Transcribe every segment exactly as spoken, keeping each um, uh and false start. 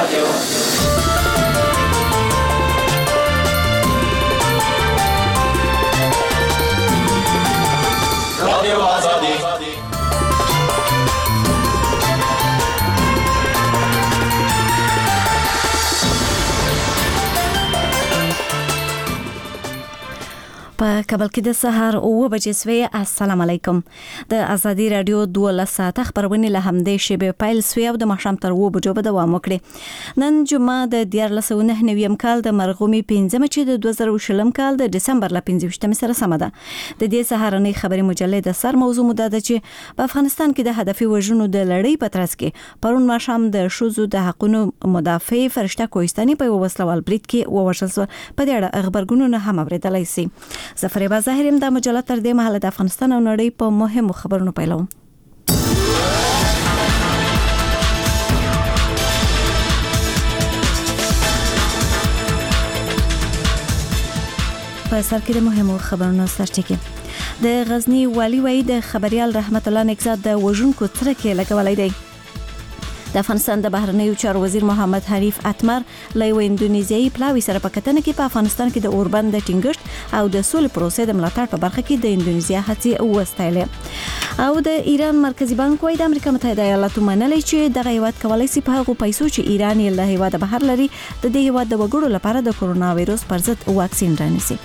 رادیو آزادی. په کابل کې د سهار اوه بجې سوې. السلام علیکم. د ازادي رادیو دولس ساعته خبرونه له همدې شیبه پیل سوې او د ماښام تر اوه بجو به دوام وکړي. نن جمعه د دیارلس او نه نویم کال د مرغومي پنځمه چې د دوه زره شلم کال د دسمبر ل پنځه سره سم ده. د دې سهارنۍ خبري مجلې د سر موضوع مو ده چې په افغانستان کې د هدفي وژنو د لړۍ په ترڅ کې پرون ماښام د شوزو د حقونو مدافع فرشته کوهستاني په وسلوال برید کې ووژل شو. په دې اړه خبرګونونه هم اوریدلای شي. زفریبا ظاهریم د مجله تر دې مهاله د افغانستان او نړۍ په مهمو خبرونو پیلوم. په سر کې د مهمو خبرونو سرچینه د غزنی والی وای د خبريال رحمت الله نکزاد د وژونکو ترکه لګولای دی. د افغانستان د بهرنیو چارو وزیر محمد حنیف اتمر له اندونیزیایي پلاوي سره په کتنه کې په افغانستان کې د اوربند د ټینګښت او د سولې پروسې د ملاتړ په برخه کې د اندونیزیا هڅې وستایلې. او د ایران مرکزی بانک وايي د امریکا متحده ایالاتو منلې چې دغه هیواد کولای شي په هغو پیسو چې ایران یې له هیواده بهر لري د دې هیواد د وګړو لپاره د کورونا وایروس پر ضد واکسین رانیسي.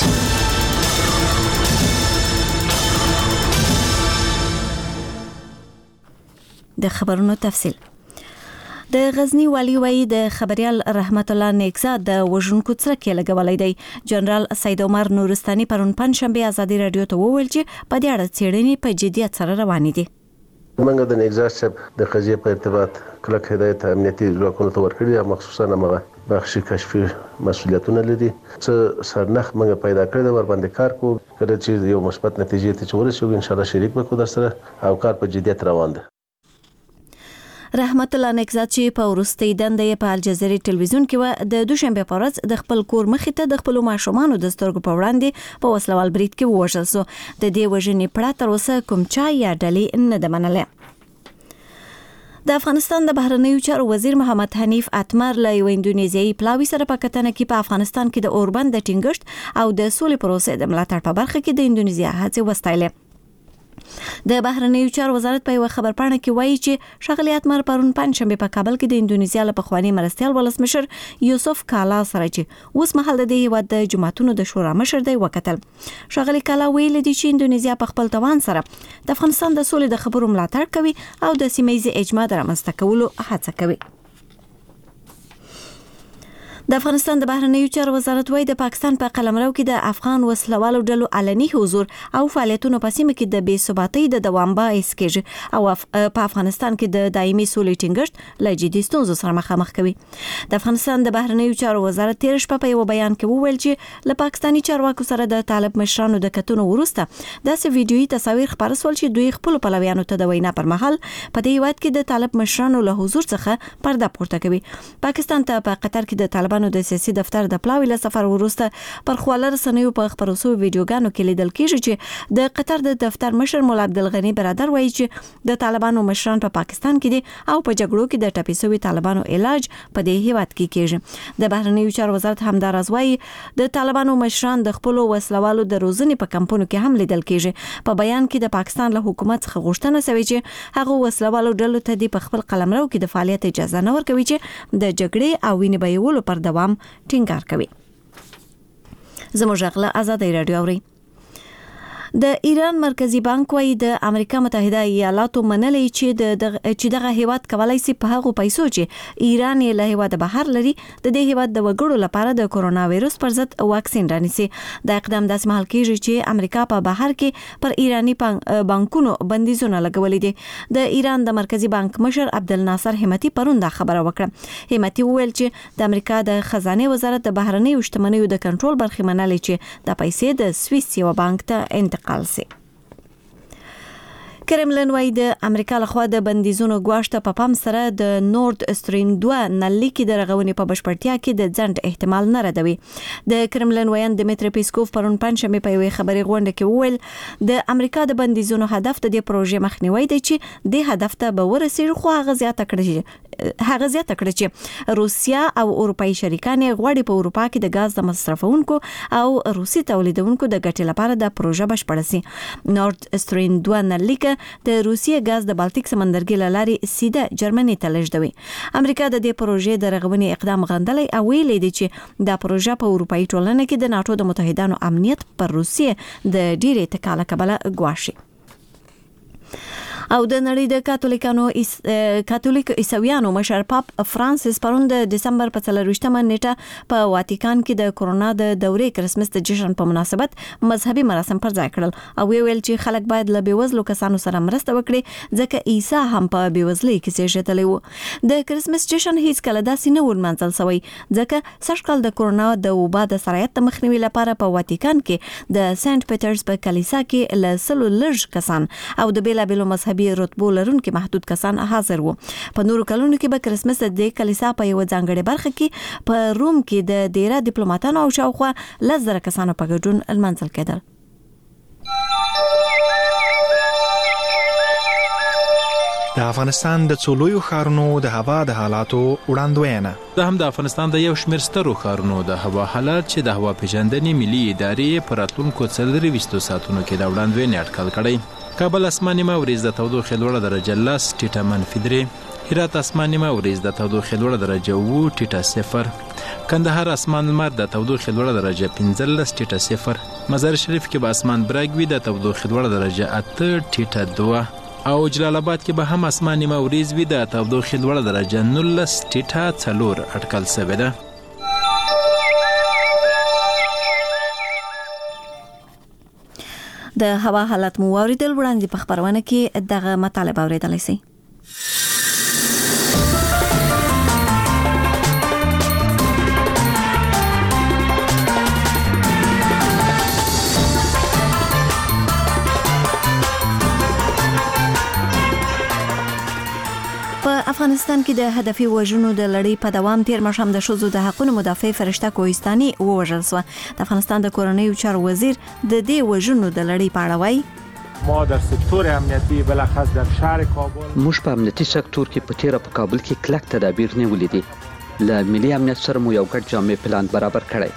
د خبرونو تفصیل. د غزنی والی وای د خبريال رحمت الله نیکزاد د وژونکو څرکه لګولای دی. جنرال سید عمر نورستاني پرون پنځشنبه ازادي رادیو ته وویل چې په دې اړه څېړنې په جديت سره روانې دي. موږ د نیکزاد صاحب د قضیې په ارتباط کلک هدایت امنیتي ځواکونو ته ورکړی او مخصوصا هغه بخشي کشفي مسؤلیتونه لري. څه سرنخ موږ پیدا کړی د ور باندې کار کوو کله چې یو مثبت نتیجې ته ورسېږو ان شاء الله شریک به کو در سره او کار په جديت روان دی. رحمت الله نکزاد چې په ورستي دندې په الجزیره ټلویزیون کې و د دوشنبه په ورځ د خپل کور مخې ته د خپل ماشومان د سترګو په وړاندې په وسلوال برید کې ووژل شو. د دې وژنې پړه تر اوسه کوم چا یا ډلې نه ده منلې. د افغانستان د بهرنیو چارو وزیر محمد حنیف اتمر له یو اندونیزیایي پلاوي سره په کتنه کې په افغانستان کې د اوربند د ټینګښت او د سولې پروسې د ملاتړ په برخه کې د اندونیزیا هڅې وستایلې. د بهرنیو چارو وزارت په یو خبرپاڼه کې وایي چې ښاغلي اتمر پرون پنځشنبه په کابل کې د اندونیزیا له پخوانی مرستیال ولسمشر یوسف کالا سره چې اوس مهال د دې هیواد د جماعتونو د شورا مشر دی وکتل. ښاغلي کالا ویلي دی چې اندونیزیا په خپل توان سره د افغانستان د سولې د خبرو ملاتړ کوي او د سیمه اجماع د رامنځته کولو هڅه کوي. د افغانستان د بهرنیو چارو وزارت وايي د پاکستان په قلمرو کې د افغان وسلوالو ډلو علني حضور او فعالیتونو په سیمه کې د بې ثباتۍ د دوام باعث کېږي او په افغانستان کې د دایمي سولې ټینګښت له جدي ستونزو سره مخامخ کوي. د افغانستان د بهرنیو چارو وزارت تیر شپه په یو بیان کې وویل چې له پاکستاني چارواکو سره د طالب مشرانو د کتنو وروسته داسې ویډیويي تصاویر خپاره شول چې دوی خپل پلویانو ته د وینا پر مهال په دې هیواد کې د طالب مشرانو له حضور څخه پرده پورته کوي. پاکستان ته په قطر کې د طالب د سیاسي دفتر د پلاوي له سفر وروسته پر خواله رسنیو په خبرو شوو ویډیوګانو کې لیدل کېږي چې د قطر د دفتر مشر مولا عبدالغنی برادر وایي چې د طالبانو مشران په پا پاکستان کې دي او په جګړو کې د ټپي شوي طالبانو علاج په دې هیواد کې کېږي. د بهرنیو چارو وزارت همداراز وایي د طالبانو مشران د خپل وسلوالو د روزنې په کمپونو کې هم لیدل کېږي. په بیان کې د پاکستان له حکومت څخه غوښتنه شوې چې هغه وسلوالو ډلو ته د خپل قلمرو کې د فعالیت اجازه نه ورکوي چې د جګړې او وینې بهولو پر دوام ټینګار کوي. زموږ غلا آزادۍ رادیو اوري. د ایران مرکزی بانک وايي د امریکا متحده ایالاتو منلې چې د چې دغه هیواد کولای شي په هغو پیسو چې ایران یې له هیواده بهر لري د دې هیواد د وګړو لپاره د کورونا وایروس پر ضد واکسین رانیسي. د اقدام داسې مهال کېږي چې امریکا په بهر کې پر ایرانی بانکونو بندیزونه لګولې دي. د ایران د مرکزی بانک مشر عبدالناصر همتی پرون دا خبره وکړه. همتی وویل چې د امریکا د خزانه وزارت د بهرنیو شتمنیو د کنټرول برخې منلې چې د پیسې د سویس یو بانک ته انتقال قلسي. کرملن وايي د امریکا لخوا د بندیزونو غواړه په پام سره د نورد استریم دوه نلې کې د رغونې په بشپړتیا کې د ځنډ احتمال نه ردوي. د کرملن وایي دمیتری پیسکوف پرون پنځمه په یوې خبري غونډه کې وویل د امریکا د بندیزونو هدف د دې پروژې مخنیوي دی چې د هدف ته به ورسېږي خو هغه زیاته کړی هغه زیاته کړه چې روسیا او اروپאי شریکان غواړي په اروپا کې د غاز د مصرفونکو او روسي تولیدونکو د ګټې لپاره د پروژه بشپړه سي. نورد استریم دوه نلیکه د روسي غاز د بالټیک سمندرګي لارې سیده جرمني ته لېږدوي. امریکا د دې پروژې د رغونې اقدام غندلی او ویلي دی چې دا پروژه په اروپאי ټولنه کې د ناتو د متحدانو امنیت پر روسیې د ډیرې تکاله کبله ګواښي. او د نړۍ د کاتولیکانو ایس کاتولیک عیسویانو مشر پاپ فرانسیس پرون د دسمبر په څلرویشتمه نیټه په واتیکان کې د کورونا د دورې کرسمس د جشن په مناسبت مذهبي مراسم پر ځای کړل او ویل چې خلک باید له بیوزلو کسانو سره مرسته وکړي ځکه عیسی هم په بیوزلۍ کې زیږیدلی و. د کرسمس جشن هیڅ کله داسې نه و لمانځل شوی ځکه سږ کال د کورونا د وبا د سرایت د مخنیوي لپاره په واتیکان کې د سنت پیټرز په کلیسا کې له سلو لږ کسان او د بیلابیلو مذهبي رتبو لرونکي محدود کسان حاضر وو. په نورو کلونو کې به کرسمس د کلیسا په یو ځانګړي برخه کې په روم کې د ډیره ډیپلوماټانو او شاوخوا لزر کسانو په ګډون لمانځل کېدل. د افغانستان د څولویو ښارونو د هوا د حالاتو وړاندوینه. دا هم د افغانستان د یو شمېر سترو ښارونو د هوا حالات چې د هوا پیژندنې ملي ادارې په راتلونکو څلرویشتو ساعتونو کې د وړاندوینې اټکل کړی. کابل اسماني مورز د تودوخې لوړه درجه لس ټیټه منفي درې، هرات اسماني مورز د تودوخې لوړه درجه اوه ټیټه صفر، کندهار اسمان لمر د تودوخې لوړه درجه پنځلس ټیټه صفر، مزار شریف کې به اسمان برګ وي د تودوخې لوړه درجه اته ټیټه دوه، او جلال آباد کې به هم اسماني مورز وي د تودوخې لوړه درجه نولس ټیټه څلور اټکل شوې ده. د هوا حالت مو واوریدل. وړاندې په خبرونه کې دغه مطالب اوریدلی سئ. افغانستان کې د هدفي وژنو د لړۍ په دوام تیر ماښام د ښځو د حقوقو مدافع فرشته کوهستاني ووژل شوه. د افغانستان د کورنیو چارو وزیر د دې وژنو د لړۍ په اړه وایي ما در سکتور امنیتی بلخص در شهر کابل موږ په امنیتي سکتور کې په تیره په کابل کې کلک تدابیر نیولې دي. له ملي امنیت سره مو یو ګډ جامع پلان برابر کړی.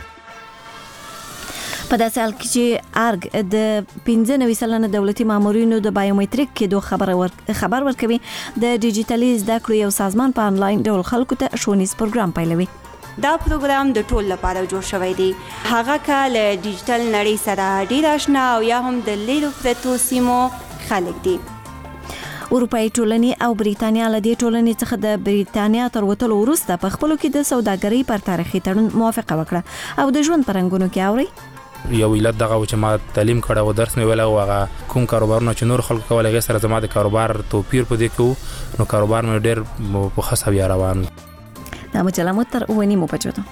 په داسې حال کې چې ارګ د پنځه نوي سلنه دولتي مامورینو د بایومټریک کېدو خبر ور خبر ورکوي. د ډیجیټلي زده کړو یو سازمان په انلاین ډول خلکو ته ښوونیز پروګرام پیلوي. دا پروګرام د ټول لپاره جوړ شوی دی، هغه کله ډیجیټل نړۍ سره ډیر آشنا او یا هم د لیرو پرتو سیمو خلک دي. اروپאי ټولنې او بریتانیا له دې ټولنې څخه د بریتانیا تر وتلو وروسته په خپلو کې د سوداګرۍ پر تاریخي تړون موافقه وکړه او د ژوند پرنګونو کې اوري. یو علت دغه چې ما تعلیم کړه او درس مې ویل او هغه کوم کاروبارونه چې نور خلک کولای غي سره زما د کاروبار توپیر پدې کو نو کاروبار مې ډېر په خاصه بیا روان. دا مچلمو تر ونی مو پچوتو.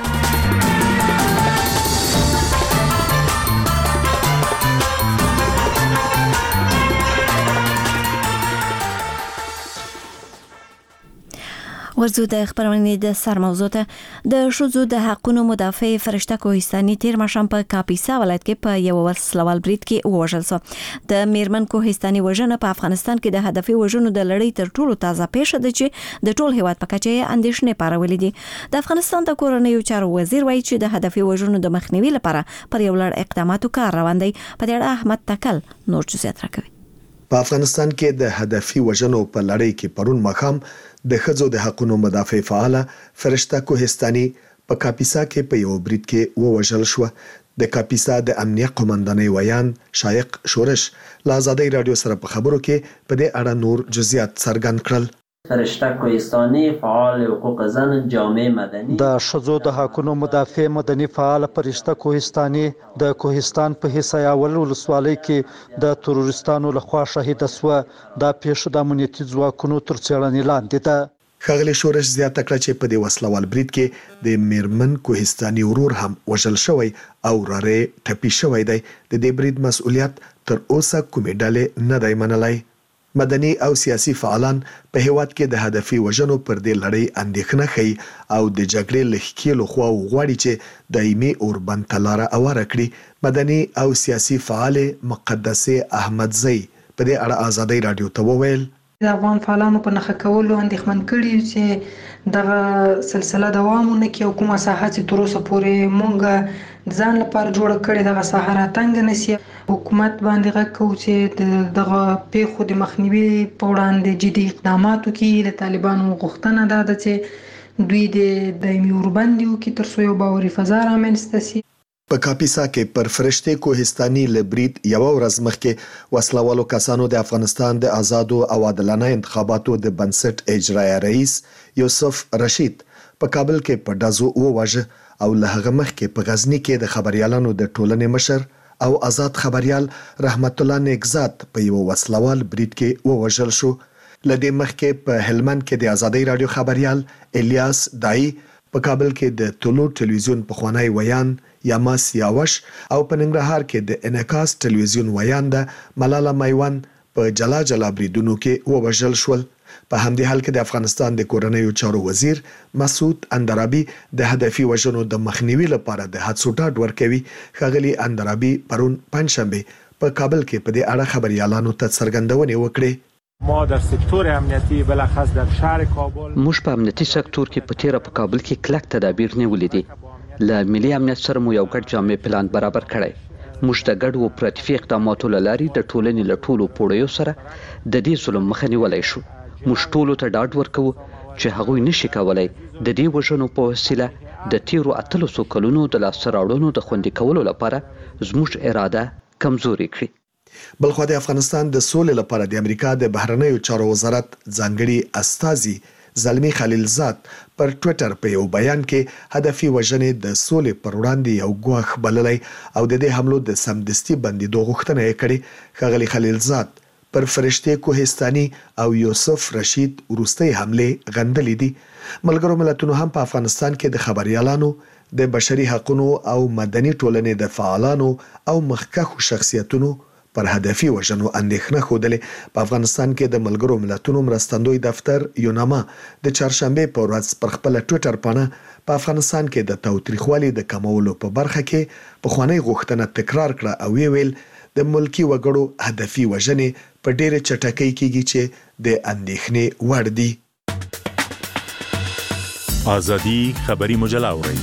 ورزو د خبرونې د سر موضوع ته. د ښځو د حقوقو مدافع فرشته کوهستاني تیر ماښام په کاپیسا ولایت کې په یو وسلوال برید کې ووژل شو. د میرمن کوهستاني وژنه په افغانستان کې د هدفي وژنو د لړۍ تر ټولو تازه پیښه ده چې د ټول هیواد په کچه یې اندېښنې پارولې دي. د افغانستان د کورنیو چارو وزیر وایي چې د هدفي وژنو د مخنیوي لپاره پر یو لړ اقداماتو کار روان دی. په دې اړه احمد تکل نور جزئیات راکوي. په افغانستان کې د هدفي وژنو په لړۍ کې پرون مخام د ښځو د حقوقو مدافع فعاله فرشته کوهستاني په کاپیسا کې په یو برید کې ووژل شو. د کاپیسا د امنیت قومندانۍ ویان شایق شورش له آزادۍ رادیو سره په خبرو کې په دې اړه نور جزئیات څرګند کړل. فرشته کوهستاني فعال حقوق زن جامع مدني د ښځو د حقوقو مدافع مدني فعال فرشته کوهستاني د کوهستان په حصہ اول ولسوالۍ کې د تروریستانو لخوا شهید شوه. دا پیښه د امنیتي ځواکونو تر څېړنې لاندې ده. ښاغلي شورش زیاته کړه چې په دې وسلوال برید کې د میرمن کوهستاني ورور هم وژل شوی او رارې ټپي شوی دی. د دې برید مسؤلیت تر اوسه کومې ډلې نه دی منلی. مدني او سیاسي فعالان په هیواد کې د هدفي وژنو پر دې لړۍ اندېښنه ښيي او د جګړې له ښکېلو خواو غواړي چې دایمي اوربند ته لاره اواره کړي. مدني او سیاسي فعال مقدسه احمدزی په دې اړه آزادۍ رادیو ته وویل د افغان فعالانو په نخښه کولو اندېښمن کړي چې دغه سلسله دوام ونه کړي او کومه ساحه چې تر اوسه پورې مونږ ځان لپاره جوړه کړې دغه ساحه راتنګ نشي. حکومت باندې غږ کوو چې دغه پیښو د مخنیوي په وړاندې جدي اقدامات وکړي. د طالبانو غوښتنه دا ده چې دوی د دایمي اوربند وکړي تر څو یو باوري فضا رامنځته شي. په کاپیسا کې پر فرشته کوهستاني لبرید یو ورځ مخکې وسلوالو کسانو د افغانستان د آزادو او عادلانه انتخاباتو د بنسټ اجرایي رئیس یوسف رشید په کابل کې په دازو وواژه او له هغه مخکې په غزنی کې د خبريالانو د ټولنې مشر او آزاد خبريال رحمت الله نیکزاد په یو وسلوال برید کې ووژل شو. لدې مخکې په هلمند کې د ازادي رادیو خبريال الیاس دای په کابل کې د طلوع ټلویزیون پخوانی ویان یاماس یاوش او په ننګرهار کې د انعکاس ټلویزیون ویانده ملاله میوان په جلا جلا بریدونو کې ووژل شول. په همدې حال کې د افغانستان د کورنیو چارو وزیر مسعود اندرابي د هدفي وژنو د مخنیوي لپاره د هڅو ډاډ ورکوي. ښاغلي اندرابي پرون پنځشنبه په کابل کې په دې اړه خبريالانو ته څرګندونې وکړې. ما در سکتور امنیتی بلخص در شهر کابل موږ په امنیتي سکتور کې په تیره په کابل کې کلک تدابیر نیولې دي. له ملي امنیت سره مو یو ګډ جامع پلان برابر کړی. موږ د ګډو اپراتیفي اقداماتو له لارې د ټولنې له ټولو پوړیو سره د دې ظلم مخه نیولی شو. موږ ټولو ته ډاډ ورکوو چې هغوی نشي کولی د دې وژنو په وسیله د تیرو اتلسو کلونو د لاسته راوړنو د خوندي کولو لپاره زموږ اراده کمزوري کړي. بلخو د افغانستان د سولې لپاره د امریکا د بهرنیو چارو وزارت ځانګړي استازي زلمی خلیلزاد پر ټوئیټر په یو بیان کې هدفي وژنې د سولې پر وړاندې یو ګواښ بللی او د دې حملو د سمدستي بندیدو غوښتنه یې کړې. ښاغلي خلیلزاد پر فرشته کوهستاني او یوسف رشید وروستۍ حمله غندلې دي. ملګرو ملتونو هم په افغانستان کې د خبريالانو د بشري حقوقو او مدني ټولنې د فعالانو او مخکښو شخصیتونو پر هدفي وژنو اندېښنه ښودلې. په افغانستان کې د ملګرو ملتونو مرستندوی دفتر یوناما د چهارشنبه په ورځ پر خپل ټوئیټر باندې په افغانستان کې د تاوتریخوالي د کمولو په برخه کې پخوانی غوښتنه تکرار کړه او ویل د ملکی وګړو هدفي وژنې په ډېر چټکۍ کېږي چې د اندېښنې وړ دي. آزادي خبری مجله اورئ.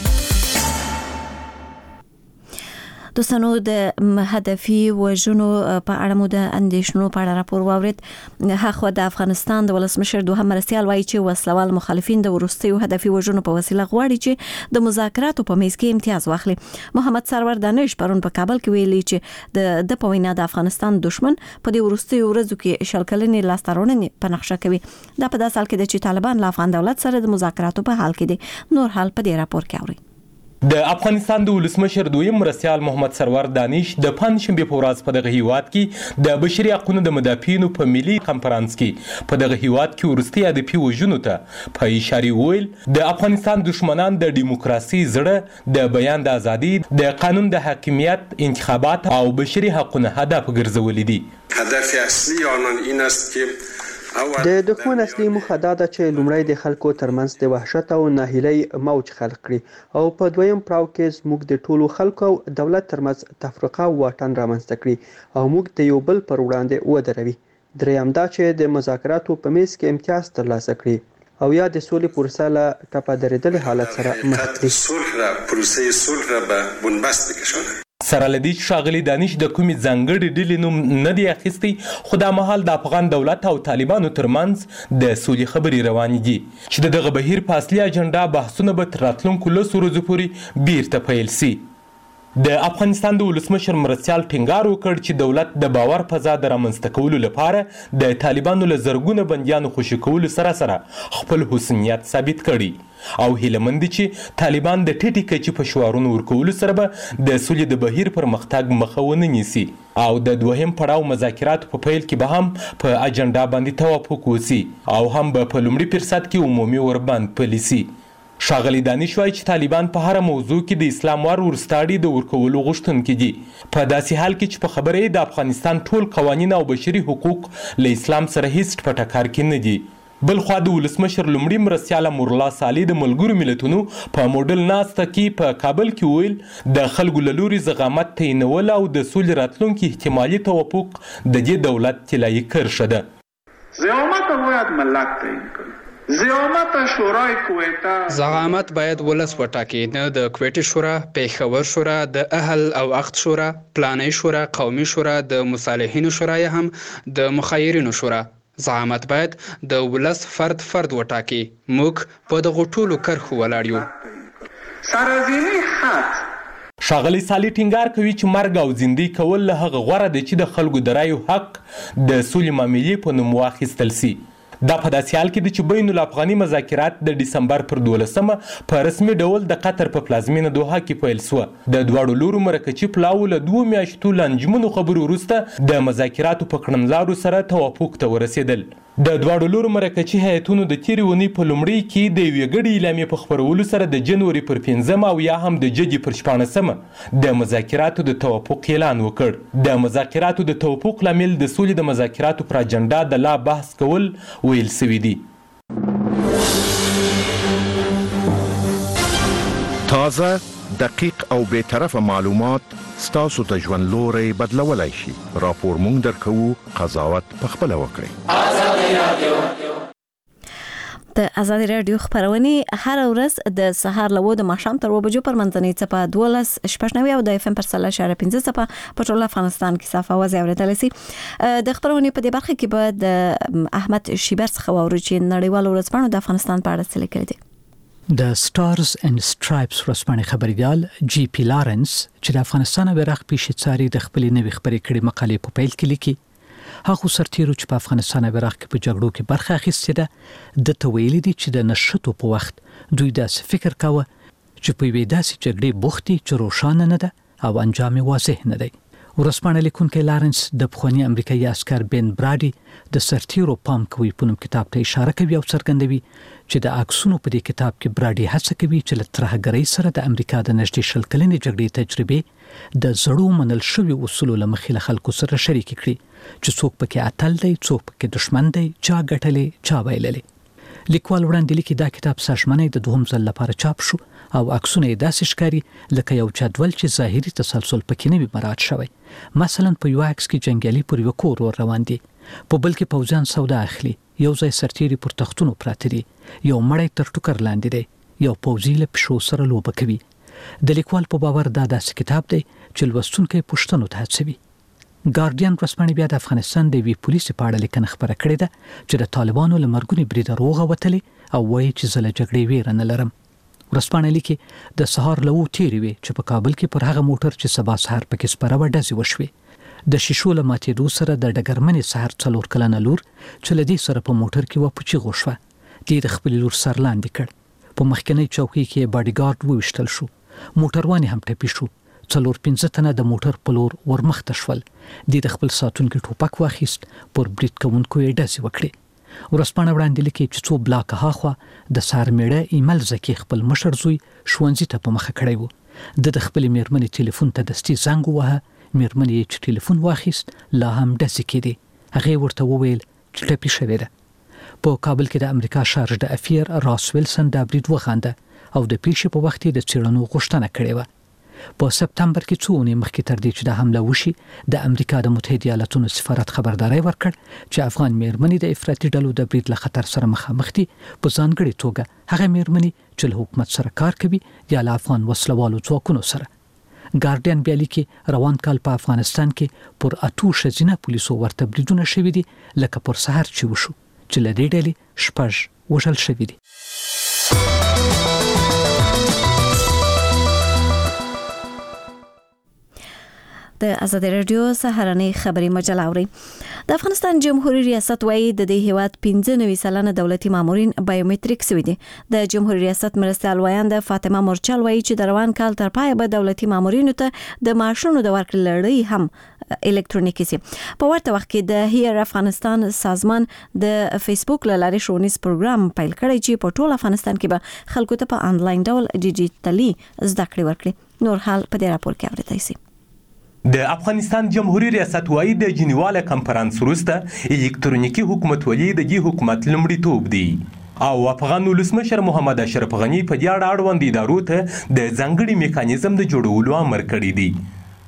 دوستانو د هدفي وژنو په اړه مو د اندېښنو په اړه راپور واورید. هغه د افغانستان د ولسمشر دوهم مرستیال وایي چې وسلوال مخالفین د وروستیو هدفي وژنو په وسیله غواړي چې د مذاکراتو په میز کې امتیاز واخلي. محمد سرور دانش پرون په کابل کې ویلي چې د د پوینا د افغانستان دشمن په دې وروستیو ورځو کې شلکلنې لاسترونې په نقشه کوي. دا په داسې حال کې چې طالبان له افغان دولت سره د مذاکراتو په حال کې دي. نور حال په دې راپور کې اورئ. د افغانستان د ولسمشر دویم مرستیال محمد سرور دانش د پنځشنبه په ورځ په دغه هیواد کې د بشري حقوقو د مدافعینو په ملي کنفرانس کې په دغه هیواد کې ورستي هدفي وژنو ته په اشاره ویل د افغانستان دشمنان د دیموکراسي زړه د بیان د ازادي د قانون د حاکمیت انتخابات او بشري حقوقو هدف ګرځولې دي. هدف اصلي آنان این است که د دښمن اصلي موخه دا ده چې لومړی د خلکو ترمنځ د وحشت او ناهیلۍ موج خلق کړي او په دویم پړاو کې زموږ د ټولو خلکو او دولت ترمنځ تفرقه او واټن رامنځته کړي او موږ د یو بل پر وړاندې ودروي. دریم دا چې د مذاکراتو په میز کې امتیاز ترلاسه کړي او یا د سولې پروسه له ټپه درېدلي حالت سره مخ کړي. صلح را پروسه صلح را به بنبست بکشونه. سره لدی ښاغلي دانش د کومې ځانګړي ډلې نوم نه دی اخیستی، خو دا مهال د افغان دولت او طالبانو ترمنځ د سولې خبرې روانې دي چې د دغه بهیر په اصلي اجنډا بحثونه به تر راتلونکو لسو ورځو پورې بیرته پیل سي. د افغانستان د ولسمشر مرستیال ټینګار وکړ چې دولت د باور فضا د رامنځته کولو لپاره د طالبانو له زرګونه بندیانو خوشي کولو سره سره خپل حسنیت ثابت کړي او هیلهمند دي چې طالبان د ټیټې کچې په شعارونو ورکولو سره به د سولې د بهیر پرمختګ مخه ونه نیسي او د دوهم پړاو مذاکراتو په پیل کې به هم په اجنډا باندې توافق وسي او هم به په لومړي فرصت کې عمومي وربند پلی سي. ښاغلي دانش وایي چې طالبان په هره موضوع کې د اسلام وار ورستاړي د ورکولو غوښتونکي دي، په داسې حال کې چې په خبره یې د افغانستان ټول قوانین او بشري حقوق له اسلام سره هیڅ ټپه ټکر کې نه دي. بل خوا د ولسمشر لومړي مرستیال امرالله صالح د ملګرو ملتونو په موډل ناسته کې په کابل کې ویل د خلکو له لوري زغامت تعینول او د سولې راتلونکي احتمالي توافق د دې دولت طلایي کرښه ده. زعامت باید ملت تعیین کنه. زعامت شورای کویتا زعامت باید ولس وټاکي، نه د کویټې شورا، پېښور شورا، د اهل او اخت شورا، پلاني شورا، قومي شورا، د مصالحینو شورا یا هم د مخیرینو شورا. زعامت باید د ولس فرد فرد وټاکي. موږ په دغو ټولو کرښو ولاړ یو. سرزینی حد ښاغلی سالي ټینګار کوي چې مرګ او زندۍ کول له هغه غوره دی چې د خلکو د رایو حق د سولې معاملې په نوم واخیستل سي. دا په داسې حال کې ده چې بین الافغاني مذاکرات د ډسمبر پر دولسمه په رسمي ډول د قطر په پلازمینه دوحه کې پیل سوه. د دواړو لورو مرکچي پلاوو له دوو میاشتو لنجمنو خبرو وروسته د مذاکراتو په کړنلارو سره توافق ته ورسېدل. د دواړو لورو مرکچي هیئتونو د تېرې اونۍ په لومړۍ کې د یوې ګډې اعلامیې په خپرولو سره د جنوري پر پنځمه او یا هم د جدي پر شپاړسمه د مذاکراتو د توافق اعلان وکړ. د مذاکراتو د توافق لامل د سولې د مذاکراتو پر اجنډا د لا بحث کول ویل سوي دي. تازه، دقیق او بی‌طرفه معلومات ستاسو ته ژوند لوری بدلولی شي. راپور مونږ درکوو، قضاوت پخپله وکړئ. د ازادي رادیو خبرونه هر ورځ د سهار لوو د ماښام تر اوه بجو پر منځنۍ څپه دولس شپږ نوي او د اف ام پر سل اشاره پنځه څپه په ټول افغانستان کې صافه وځي اورېدلی سي. د خبرونه په دې برخه کې به د احمد شیبر څخه واورو چې نړیوال ورځپاڼو د افغانستان په اړه څه لیکلي دي. د سټارز اینڈ سټرایپس ورځپاڼې خبريال جی پی لارنس چې د افغانستان بیرغ پیشڅاري د خپلې نوې خبرې کړي مقالې په پیل کې لیکي، هغه سرتیرو چې په افغانستان بیرغ کې په جګړو کې برخه اخیستې ده د تویل دي چې د نشټو په وخت دوی داسې فکر کاوه چې په وې داسې جګړې بوختي چې روښانه نه ده او انجام واضح نه دی. ورځپاڼه لیکونکی لارنس د پخواني امریکایي عسکر بن براډي د سرتیرو پام کوي په نوم کتاب ته اشاره کوي او څرګندوي چې د عکسونو په دې کتاب کې براډي هڅه کوي چې له ترهګرۍ سره د امریکا د نږدې شل کلنې جګړې تجربې د زړو منل شوي اصولو له مخې له خلکو سره شریک کړي چې څوک پکې اتل دی، څوک پکې دشمن دی، چا ګټلې چا بایللې. لیکوال وړاندې لیکي دا کتاب ساشمنۍ د دوهم ځل لپاره چاپ شو او عکسونه یې داسې ښکاري لکه یو جدول چې ظاهري تسلسل پکې نه وي مراعات شوی. مثلا په یو عکس کې جنګیالي پر یو کور ور روان دي، په بل کې پوځیان سودا اخلي، یو ځای سرتیري پر تختونو پراته دي، یو مړی تر ټوکر لاندې دی، یو پوځي له پښو سره لوبه کوي. د لیکوال په باور دا داسې کتاب دی چې لوستونکی پوښتنو ته هڅوي. ګارډین ورځپاڼې بیا د افغانستان د یوې پولیسې په اړه لیکنه خپره کړې ده چې د طالبانو له مرګونې بریده روغه وتلې او وایي چې زه له جګړې ویره نه لرم. ورځپاڼه لیکي د سهار له اوو تېرې وې چې په کابل کې پر هغه موټر چې سبا سهار پکې سپره وه ډزې وشوې. د شیشو له ماتېدو سره د ډګرمنې سهار څلور کلنه لور چې له دې سره په موټر کې وه په چیغو شوه. دې د خپلې لور سر لاندې کړ. په مخکنۍ چوکۍ کې باډیګارډ وویشتل شو. موټروان هم ټپي شو. څلور پنځه تنه د موټر په لور ورمخته شول. دې د خپل ساتونکي ټوپک واخیست، پر برید کوونکو یې ډزې وکړې. ورځپاڼه وړاندې لیکي چې څو بلاکه هاخوا د سهار میړه ایمل زکي خپل مشر زوی ښوونځي ته په مخه کړی و. د د خپلې میرمنې ټلیفون ته دستي زنګ ووهه. میرمنې یې چې ټلیفون واخیست لا هم ډزې کېدې. هغې ورته وویل چې ټپي شوې ده. په کابل کې د امریکا شارج د افیر راس ویلسن دا برید وخانده او د پیښې په وخت کې د څېړنو غوښتنه کړې وه. په سپتمبر کې څو اونۍ مخکې تر دې چې د حمله وشي د امریکا د متحده ایالاتونو سفارت خبرداری ورکړ چې افغان میرمنې د افراطي ډلو د برید له خطر سره مخامخ دي، په ځانګړې توګه هغه میرمنې چې له حکومت سره کار کوي یا له افغان وسلوالو ځواکونو سره. ګارډین بیا لیکي روان کال په افغانستان کې پر اتو ښځینه پولیسو ورته بریدونه شوي دي لکه پر سهار چې وشو چې له دې ډلې شپږ وژل شوي دي. د ازادي رادیو سهارنۍ خبري مجله اوري. د افغانستان جمهوریت ریاست وايي د دې هیواد پنځه نوي سلنه دولتي مامورین بایومټریک سوي دي. د جمهوریت ریاست مرستیال وایند فاطمه مورچل وايي چې د روان کال تر پایه به دولتي مامورینو ته د معاشونو د ورکړې لړۍ هم الکترونیکي سي. په ورته وخت کې د هیر افغانستان سازمان د فیسبوک له لارې ښوونیز پروګرام پیل کړی چې په ټول افغانستان کې به خلکو ته په انلاین ډول ډیجیټلي زده کړې ورکړي. نور حال په دې راپور کې اورېدای شئ. د افغانستان جمهوریت ریاست وايي د جنیواله کنفرانس وروسته الکترونیکي حکومتولي د دې حکومت لومړیتوب دی او افغان ولسمشر محمد اشرف غنی په دې اړه اړوند ادارو ته د ځانګړي میکانیزم د جوړولو امر کړی دی.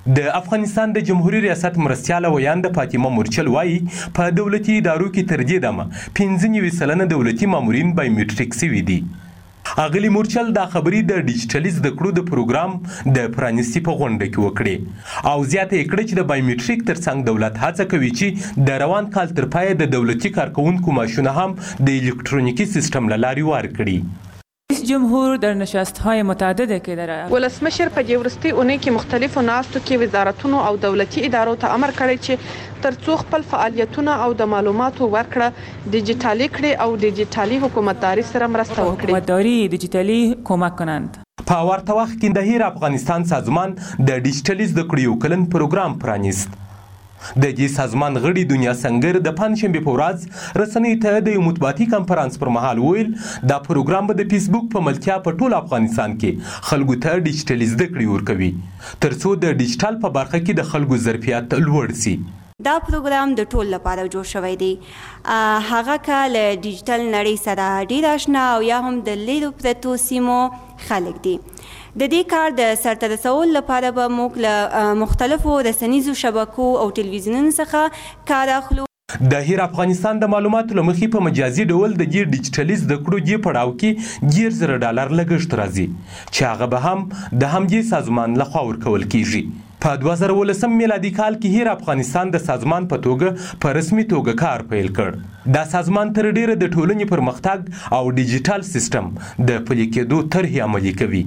د افغانستان د جمهوریت ریاست مرستیاله ویاند فاطمه مورچل وایي په دولتي ادارو کې تر دې دمه پنځه نوي سلنه دولتي مامورین بایومټریک سوي دي. اغلی مورچل دا خبري د ډیجیټلي زده کړو د پروګرام د پرانیستي په غونډه کې وکړې او زیاته یې کړه چې د بایومټریک ترڅنګ دولت هڅه کوي چې د روان کال تر پایه د دولتي کارکونکو ماشونه هم د الکترونیکی سیستم له لارې ورکړي. رئیس جمهور در نشست‌های متعدده که داره ولسمشر په دې ورستي اونۍ کې مختلفو ناستو کې وزارتونو او دولتي ادارو ته امر کړی چې ترڅو خپل فعالیتونه او د معلوماتو ورکړه ډیجیټالي کړي او ډیجیټالي حکومتداري سره مرسته وکړي. حکومتداري ډیجیټالي کمک کنند. په ورته وخت کې د هیر افغانستان سازمان د ډیجیټلي زده کړو یو کلن پروګرام پرانیست. د دې سازمان غړي دنیا سنگر د پنځشنبه په ورځ رسنۍ ته د یو مطبوعاتي کنفرانس پر مهال ویل دا پروګرام به د فیسبوک په ملتیا په ټول افغانستان کې خلکو ته ډیجیټلي زده کړې ورکوي ترڅو د ډیجیټل په برخه کې د خلکو ظرفیت لوړ شي. دا پروګرام د ټول لپاره جوړ شوی دی. هغه کله ډیجیټل نړۍ سره ډیر آشنا او یا هم د لیرو پرتو سیمو خلک دي. د دې کار د سرته رسولو لپاره به موږ له مختلفو رسنیزو شبکو او ټلویزیونونو څخه کار اخلو. د هیر افغانستان د معلوماتو لمخې په مجازي ډول د دې ډیجیټلي زده کړو دې پړاو کې ګیر زره ډالر لګښت راځي چې هغه به هم د همدې سازمان لخوا ورکول کیږي. په دوه زره ولسم میلادي کال کې هیر افغانستان د سازمان په توګه په رسمي توګه کار پیل کړ. دا سازمان تر ډیره د ټولنې پرمختګ او ډیجیټل سیستم د پلي کېدو طرحې عملي کوي.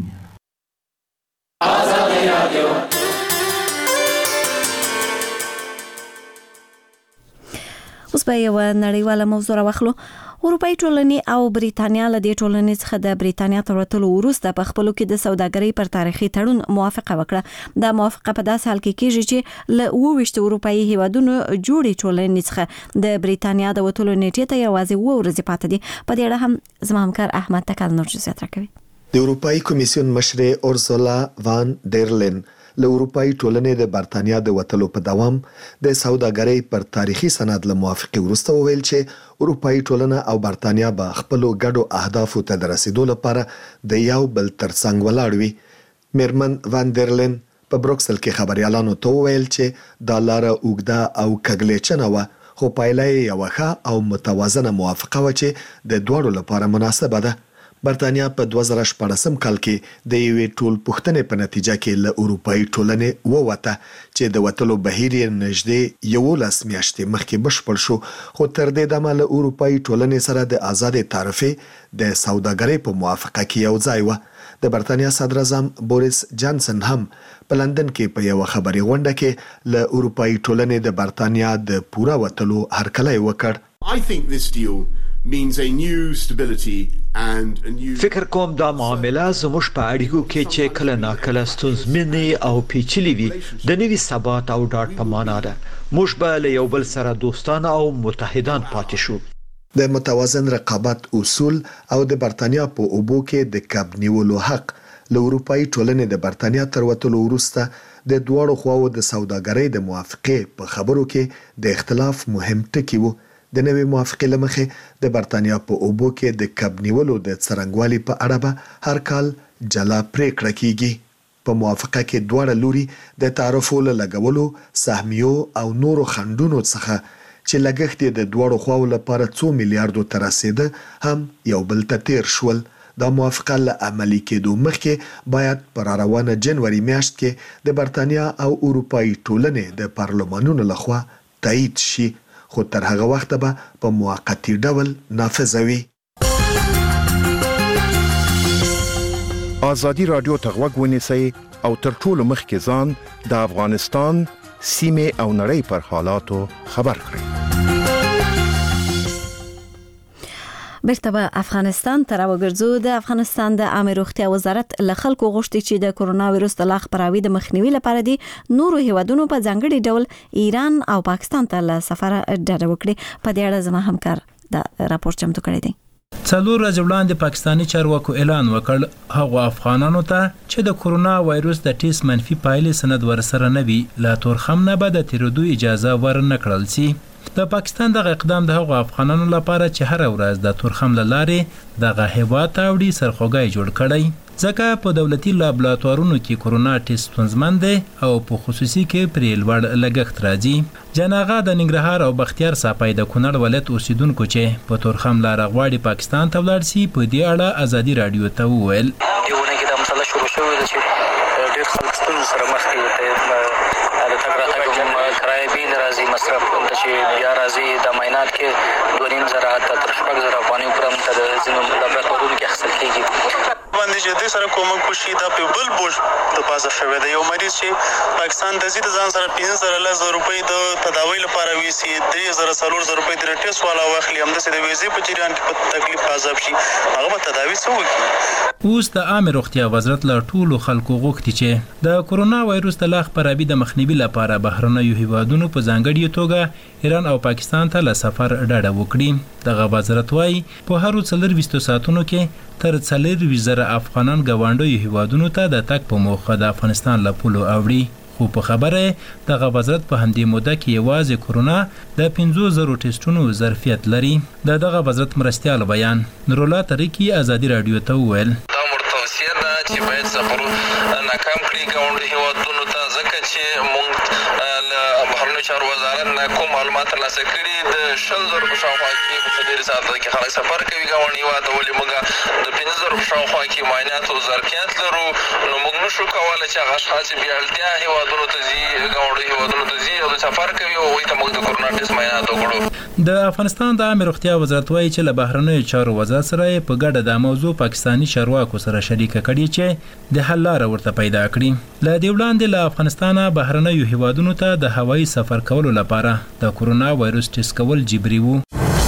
آزادی رادیو اوس به یو نړیواله موضوع راوخلو. اروپایي ټولنې او بریتانیا له دې ټولنې څخه د بریتانیا تر وتلو وروسته په خپلو کې د سوداګرۍ پر تاریخي تړون موافقه وکړه. دا موافقه په داسې حال کې کېږي چې له اووه ویشت اروپایي هیوادونو جوړې ټولنې څخه د بریتانیا د وتلو نیټې ته یوازې اووه ورځې پاتې دي. په دې اړه هم زما همکار احمد تکل نور جزئیات راکوي. د اروپایي کمیسیون مشر اورسولا وان ډیرلین له اروپایي ټولنې د برتانیا د وتلو په دوام د سوداګرۍ پر تاریخي سند له موافقه وروسته وویل چې اروپایي ټولنه او برتانیا به خپل ګډو اهدافو ته د رسیدو لپاره د یو بل ترڅنګ ولاړ وي. میرمن وان ډیرلین په بروکسل کې خبريالانو ته وویل چې دا لار اوږده او کګلېچنه و خو پایله یې یو ښه او متوازنه موافقه و چې د دوړو لپاره مناسبه ده. برتانیا په دوه زره شپږم کال کې د یوې ټول پوښتنې په نتیجه کې له اروپایي ټولنې ووته چې د وتلو بهیر یې نږدې یولس میاشتې مخکې بشپړ شو خو تر دې دمه له اروپایي ټولنې سره د آزادې تعرفې د سوداګرۍ په موافقه کې یو ځای و. د برتانیا صدر اعظم بوریس جانسن هم په لندن کې په یو خبري غونډه کې له اروپایي ټولنې د برتانیا د پوره وتلو هرکلی وکړ. I think this deal means a new stability and a new فکر کوم دا معامله زموږ په اړیکو کې چې کله ناکله ستونزمنې او پیچلې وي د نوي ثبات او ډاډ په معنا ده. موږ به له یو بل سره دوستان او متحدان پاتې شو. د متوازن رقابت اصول او د برتانیا په اوبو کې د کب نیولو حق له اروپایي ټولنې د برتانیا تر وتلو وروسته د دواړو خواو د سوداګرۍ د موافقې په خبرو کې د اختلاف مهم ټکی وو. د نوې موافقې لمخې د برتانیا په اوبو کې د کب نیولو د څرنګوالي په اړه به هر کال جلا پریکړه کیږي. په موافقه کې دواړه لوري د تعرفو له لګولو سهمیو او نورو خنډونو څخه چې لګښت یې د دواړو خواو لپاره څو میلیارډو ته رسیده هم یو بل ته تیر شول. دا موافقه له عملي کېدو مخکې باید پر روانه جنوري میاشت کې د برتانیا او اروپایي ټولنې د پارلمانونو لخوا تایید شي خو تر هغه وخت به په موقتی ډول نافذ وي. آزادی رادیو ته غوږ ونیسئ او تر ټولو مخکې ځان د افغانستان سیمې او نړۍ پر حالاتو خبر کړئ. بیرته به افغانستان ته راوګرځو. د افغانستان د عامه روغتیا وزارت له خلکو غوښتي چې د کورونا وایرس د لا خپراوي د مخنیوي لپاره دي نورو هیوادونو په ځانګړي ډول ایران او پاکستان ته له سفر ډډه وکړي. په دې اړه زما همکار دا راپور چمتو کړی دی. څلور ورځې وړاندې پاکستاني چارواکو اعلان وکړ هغو افغانانو ته چې د کورونا وایرس د ټیسټ منفي پایلې سند ورسره نه وي لا تورخم نه به د تیرېدو اجازه ورنه کړل شي. د پاکستان دغه اقدام د هغو افغانانو لپاره چې هر ورځ د تورخم له لارې دغه هیواد ته وړي سرخوږی جوړ کړی. ځکه په دولتي لابراتوارونو کې کورونا ټیسټ ستونزمن دی او په خصوصي کې پرې لوړ لګښت راځي. جناغه د ننګرهار او بختیار صاحب د کونړ ولایت اوسیدونکو چې په تورخم لار غواړي پاکستان ته ولاړ شي په دې اړه ازادي رادیو ته وویل دیونه کې د مسله شروع شوې ده چې ډېر خلک ستونزو سره مخ دي د تګ راتګ کرایه بیل راځي مصرف ته چې بیا راځي د معاینات کې دوه نیم زره تر شپږ زره افغانۍ پورې هم ته د ځینو لابراتوارونو کې اخیستل کېږي باندې چې دې سره کومک وشي دا په بل بوج د بازه شوی دی. یو مریض چې پاکستان ته ځي د ځان سره پنځه زره لس زره روپۍ د تداوی لپاره ویسي درې زره څلور زره روپۍ د ټیسټ والا واخلي همداسې د ویزې په جریان کې په تکلیف عذاب شي هغه به تداوی څه وکړي. اوس د عامه روغتیا وزارت له ټولو خلکو غوښتي چې د کورونا وایروس د لا خپرابي د مخنیوي لپاره بهرنیو هیوادونو په ځانګړي توګه ایران او پاکستان ته له سفر ډډه وکړي. دغه وزارت وايي په هر څلور ساعتونو کې تر څلور زره افغانان ګاونډیو هیوادونو ته د تګ په موخه د افغانستان له پولو اوړي. خو په خبره دغه وزارت په همدې موده کې یوازې کورونا د پنځو زرو ټیسټونو ظرفیت لري. د دغه وزارت مرستیال بیان نورالله طریقي ازادي رادیو ته وویل دا مرتوسیه ده چې باید سفر ناکام کړي ګاونډي هیوادونو ته ځکه چې موږ له بهرنیو چارو وزارت نه کوم معلومات ترلاسه کړي د شل زرو په شاوخوا کې په ډېرې ساعتونو کې خلک سفر کوي ګاونډي هیواد ته ولې موږ د پنځه زرو په شاوخوا کې معاینات او ظرفیت لرو نو موږ نشو کولی چې هغه اشخاص بې اړتیا هیوادونو ته ځي ګاونډي هیوادونو ته ځي او د سفر کوي او هغوی ته موږ د کورونا ټیسټ معاینات وکړو. د افغانستان د عامه روغتیا وزارت وايي چې له بهرنیو چارو وزارت سره په ګډه دا موضوع پاکستاني چارواکو سره شریکه کړې چې د حل لاره ورته پیدا کړي. له دې وړاندې له افغانستانه بهرنیو هیوادونو ته د هوایي سفر کولو لپاره د کورونا وایروس ټیسټ کول جبري وو.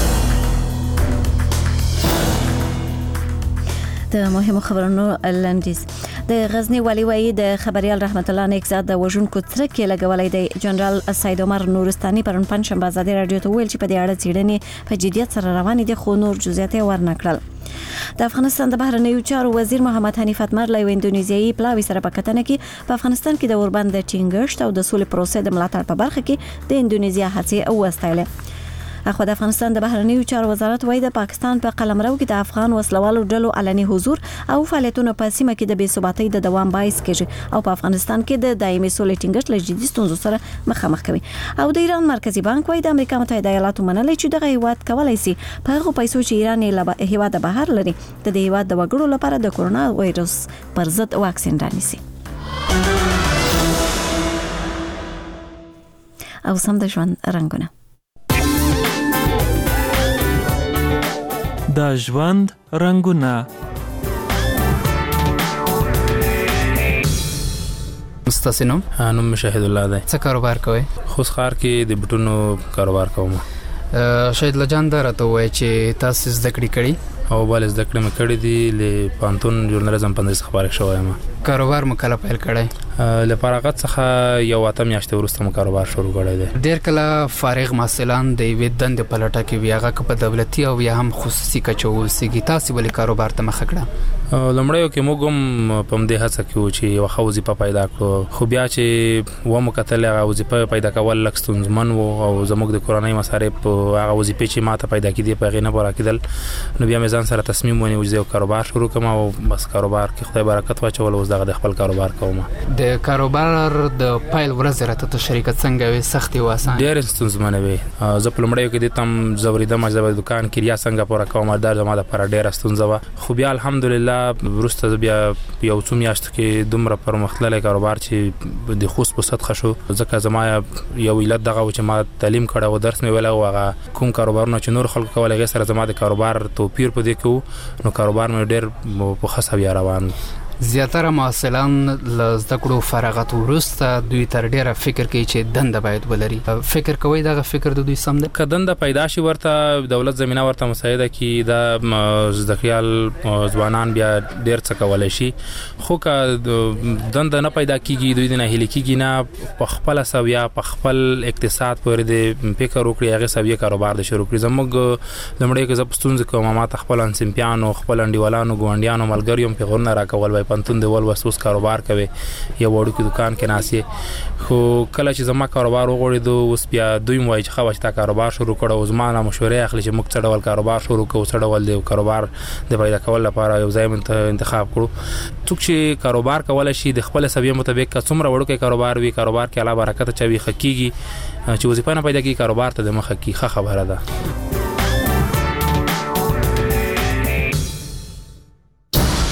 د مهمو خبرونو لنډیز د غزنی والی وایي د خبريال رحمت الله نیکزاد د وژونکو ترکه لګولای دی. جنرال سید عمر نورستاني پرون پنځشنبه ازادي رادیو ته ویل چې په دې اړه څېړنې په جدیت سره روانې دي خو نور جزئیات ورنکړل. د افغانستان د بهرنیو چارو وزیر محمد حنیف اتمر له اندونیزیایي پلاوي سره په کتنه کې په افغانستان کې د اوربند د ټینګښت او د سولې پروسې د ملاتړ په برخه کې د اندونیزیا هڅې وستایلې. اخو د افغانستان د بهرنیو چارو وزارت وايي د پاکستان په قلمرو کې د افغان وسلوالو ډلو علني حضور او فعالیتونه په سیمه کې د بې ثباتۍ د دوام باعث کیږي او په افغانستان کې د دایمي سولې ټینګښت له جدي ستونزو سره مخامخ کوي. او د ایران مرکزی بانک وايي د امریکا متحده ایالاتو منلي چې دغه هیواد کولای شي په هغه پیسو چې ایران یې له هیواد بهر لري د دې هیواد د وګړو لپاره د کورونا وایروس پر ضد واکسین رانیسي. او سم د ژوند رنگونه د ژوند رنگونه مستسینم نوم مشاهد الله دی. څه کاروبار کوي؟ خوشخار کې د بټونو کاروبار کوم. شاید لجان درته وای چې تاسو زده کړې کړي او بل زده کړې مې کړې دي ل پانتون ژورنالیزم پندس خبره شوی ما. کاروبار مو کله پیل کړی؟ ل فراغت څخه یو اته میاشتې وروسته مو کاروبار شروع کړی دی. ډیر کله فارغ محصلان د یوې دندې په لټه کې وي هغه په دولتي او یا هم خصوصي کچو وسیږي تاسو ولې کاروبار ته مخ کړه؟ لمړیو کې موږ هم په دې هڅه کې و چې یو ښه وظیفه پیدا کړو خو بیا چې و مو کتل هغه وظیفه پیدا کول لږ ستونزمن و او زموږ د کورنۍ مصارف هغه وظیفه چې ماته پیدا کړي په غینه پوره کېدل نو بیا مې ځان سره تصمیم ونیو چې کاروبار شروع کوم او بس کاروبار کې خدای برکت واچول اوس دغه د خپل کاروبار کوم. د کاروبار د پایل ورځ راته ته شریکت څنګه وي سختي و آسان؟ ډېر ستونزمن وي. زه په لمړیو کې د تم زوریده مجذبه دکان کې ریا څنګه پوره کوم در زما د پر ډېر ستونزه و خو بیا الحمدلله ورسته بیا یو څو میاشتو کې دومره پرمختللی کاروبار چې د خوست په سطح شو ځکه زما یو علت دغه چې ما تعلیم کړه او درس مې ویل او هغه کوم کاروبارونه چې نور خلکو کولای غي سره زما د کاروبار توپیر په دې کې نو کاروبار مې ډېر په خاصه بیا روان. زیاتره محصلان له زده کړو فراغت وروسته دوی تر ډیره فکر کوي چې دنده باید ولري. فکر کوي دغه فکر د دوی سم ده؟ که دنده پیدا شي ورته دولت زمينه ورته مساعده کی د زده کړیال ځوانان بیا ډیر څه کولای شي خو که دنده نه پیدا کیږي دوی نه هلي کیږي نه په خپل سویا په خپل اقتصاد پورې د فکر وکړي هغه سویا کاروبار د شروع کړي. زموږ لمړی کې زپستون کوم ما خپل انسمپیانو خپل انډیوالانو ګوندیانو ملګریوم په غوړنه راکول وای پنتون دی ول وسوس کاروبار کوي یو وړو کې دکان کې ناسي خو کله چې زما کاروبار وغوړې دو اوس بیا دوی وای چې خو چې تا کاروبار شروع کړو او زما نه مشورې اخلي چې موږ څه ډول کاروبار شروع کوو څه ډول دی کاروبار د پیدا کول لپاره یو ځای انتخاب کړو څوک چې کاروبار کول شي د خپل سبي مطابق څومره وړو کې کاروبار وي کاروبار کې الله برکت چوي خکېږي چې وظیفه نه پیدا کی کاروبار ته د مخه کی خبره ده